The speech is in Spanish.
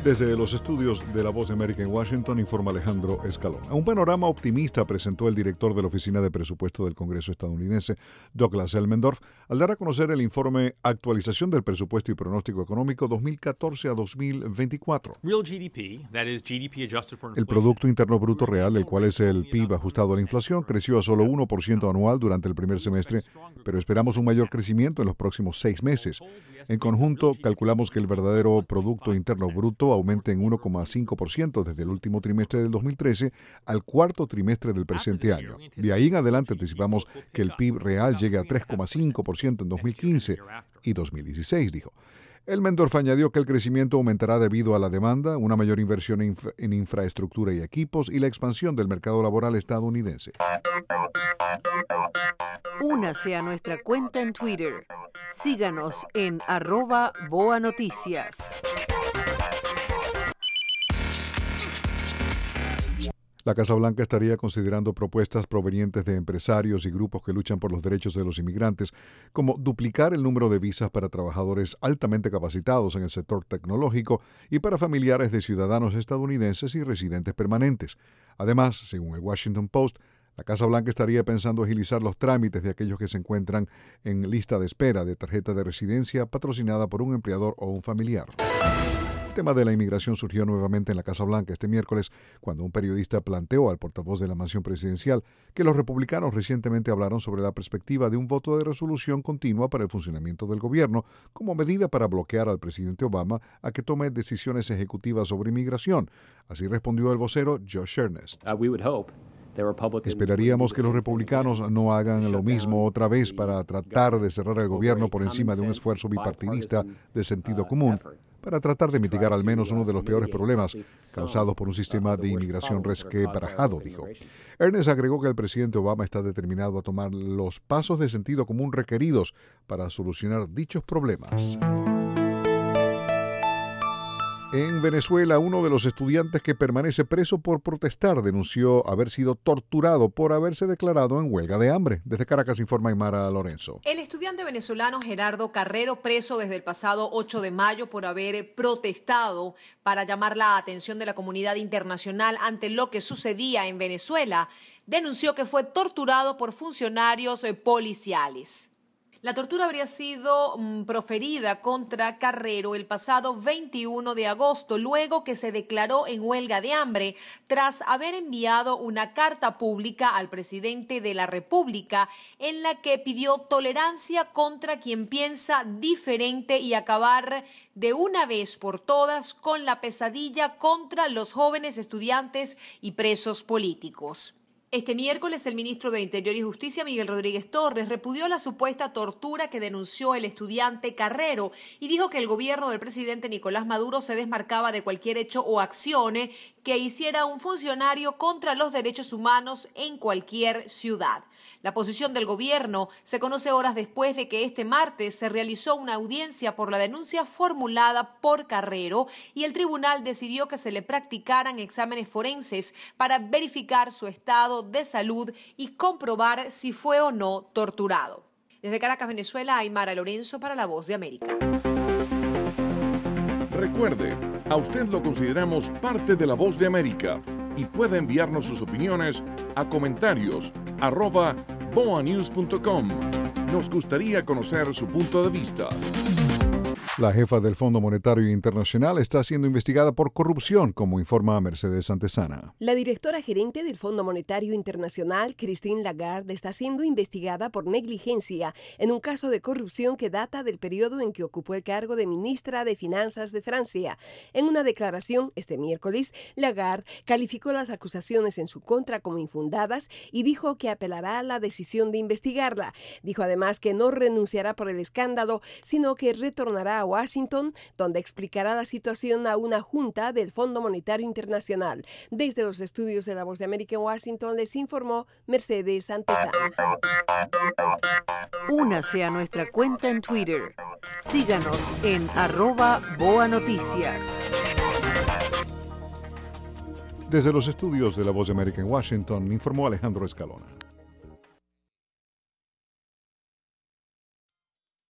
Desde los estudios de La Voz de América en Washington, informa Alejandro Escalona. Un panorama optimista presentó el director de la Oficina de Presupuesto del Congreso estadounidense, Douglas Elmendorf, al dar a conocer el informe Actualización del Presupuesto y Pronóstico Económico 2014 a 2024. El Producto Interno Bruto Real, el cual es el PIB ajustado a la inflación, creció a solo 1% anual durante el primer semestre, pero esperamos un mayor crecimiento en los próximos 6 meses. En conjunto, calculamos que el verdadero Producto Interno Bruto aumente en 1,5% desde el último trimestre del 2013 al cuarto trimestre del presente año. De ahí en adelante anticipamos que el PIB real llegue a 3,5% en 2015 y 2016, dijo. Elmendorf añadió que el crecimiento aumentará debido a la demanda, una mayor inversión en infraestructura y equipos y la expansión del mercado laboral estadounidense. Únase a nuestra cuenta en Twitter. Síganos en @BoaNoticias. La Casa Blanca estaría considerando propuestas provenientes de empresarios y grupos que luchan por los derechos de los inmigrantes, como duplicar el número de visas para trabajadores altamente capacitados en el sector tecnológico y para familiares de ciudadanos estadounidenses y residentes permanentes. Además, según el Washington Post, la Casa Blanca estaría pensando agilizar los trámites de aquellos que se encuentran en lista de espera de tarjeta de residencia patrocinada por un empleador o un familiar. El tema de la inmigración surgió nuevamente en la Casa Blanca este miércoles cuando un periodista planteó al portavoz de la mansión presidencial que los republicanos recientemente hablaron sobre la perspectiva de un voto de resolución continua para el funcionamiento del gobierno como medida para bloquear al presidente Obama a que tome decisiones ejecutivas sobre inmigración. Así respondió el vocero Josh Earnest. Esperaríamos que los republicanos no hagan lo mismo otra vez para tratar de cerrar el gobierno por encima de un esfuerzo bipartidista de sentido común, para tratar de mitigar al menos uno de los peores problemas causados por un sistema de inmigración resquebrajado, dijo. Ernest agregó que el presidente Obama está determinado a tomar los pasos de sentido común requeridos para solucionar dichos problemas. En Venezuela, uno de los estudiantes que permanece preso por protestar denunció haber sido torturado por haberse declarado en huelga de hambre. Desde Caracas informa Aymara Lorenzo. El estudiante venezolano Gerardo Carrero, preso desde el pasado 8 de mayo por haber protestado para llamar la atención de la comunidad internacional ante lo que sucedía en Venezuela, denunció que fue torturado por funcionarios policiales. La tortura habría sido proferida contra Carrero el pasado 21 de agosto, luego que se declaró en huelga de hambre tras haber enviado una carta pública al presidente de la República en la que pidió tolerancia contra quien piensa diferente y acabar de una vez por todas con la pesadilla contra los jóvenes estudiantes y presos políticos. Este miércoles, el ministro de Interior y Justicia, Miguel Rodríguez Torres, repudió la supuesta tortura que denunció el estudiante Carrero y dijo que el gobierno del presidente Nicolás Maduro se desmarcaba de cualquier hecho o acción que hiciera un funcionario contra los derechos humanos en cualquier ciudad. La posición del gobierno se conoce horas después de que este martes se realizó una audiencia por la denuncia formulada por Carrero y el tribunal decidió que se le practicaran exámenes forenses para verificar su estado de salud y comprobar si fue o no torturado. Desde Caracas, Venezuela, Aymara Lorenzo para La Voz de América. Recuerde, a usted lo consideramos parte de La Voz de América y puede enviarnos sus opiniones a comentarios @boanews.com. Nos gustaría conocer su punto de vista. La jefa del Fondo Monetario Internacional está siendo investigada por corrupción, como informa Mercedes Santesana. La directora gerente del Fondo Monetario Internacional, Christine Lagarde, está siendo investigada por negligencia en un caso de corrupción que data del periodo en que ocupó el cargo de ministra de Finanzas de Francia. En una declaración este miércoles, Lagarde calificó las acusaciones en su contra como infundadas y dijo que apelará a la decisión de investigarla. Dijo además que no renunciará por el escándalo, sino que retornará a Washington, donde explicará la situación a una junta del Fondo Monetario Internacional. Desde los estudios de La Voz de América en Washington les informó Mercedes Santesana. Únase a nuestra cuenta en Twitter. Síganos en @BoaNoticias. Desde los estudios de La Voz de América en Washington, informó Alejandro Escalona.